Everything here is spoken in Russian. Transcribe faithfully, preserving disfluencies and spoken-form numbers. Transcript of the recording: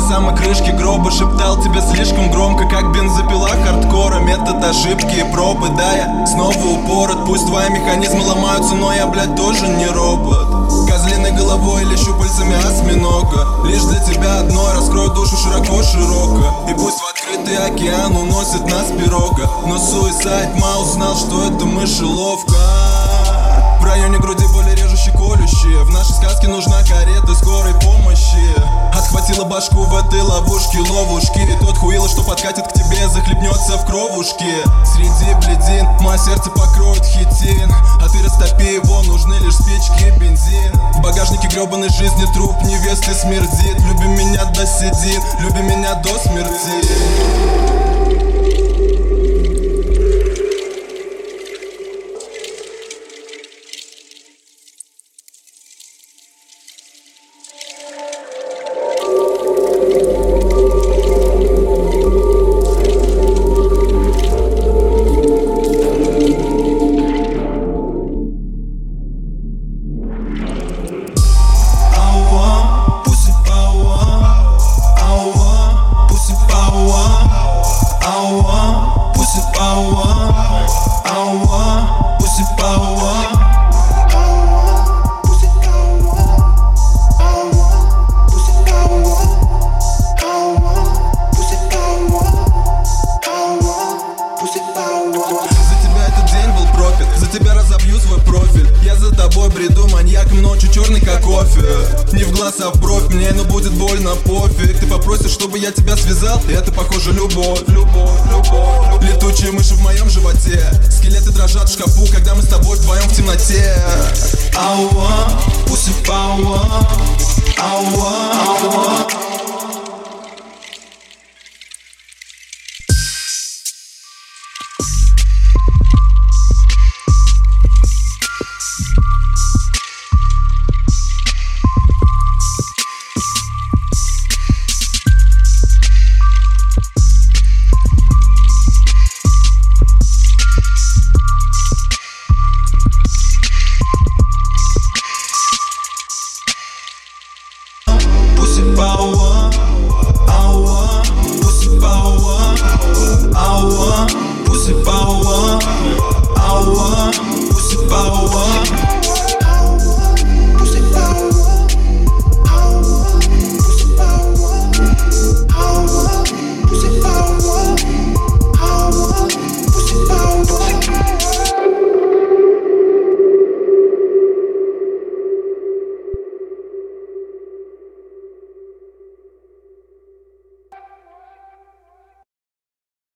самой крышки гроба. Шептал тебе слишком громко, как бензопила хардкора. Метод ошибки и пробы, да, я снова упорот. Пусть твои механизмы ломаются, но я, блядь, тоже не робот. Козлиной головой или щупальцами осьминога. Лишь для тебя одной раскрою душу широко-широко. И пусть в открытый океан уносит нас пирога, но Suicide Mouse знал, что это мышеловка. В районе груди боли режущие, колющие. В нашей сказке нужна карета скорой помощи. Отхватила башку в этой ловушке, ловушки. И тот хуило, что подкатит к тебе, захлебнется в кровушке. Среди бледин мое сердце покроет хитин, а ты растопи его, нужны лишь спички и бензин. В багажнике гребаной жизни труп невесты смердит. Люби меня до седин, люби меня до смерти. Бреду маньяком, ночью черный как кофе. Не в глаз, а в бровь, мне ну будет больно, пофиг. Ты попросишь, чтобы я тебя связал, и это похоже любовь. Любовь, любовь. Летучие мыши в моем животе, скелеты дрожат в шкафу, когда мы с тобой вдвоем в темноте. Ауа, пусть ауа, ауа, ауа.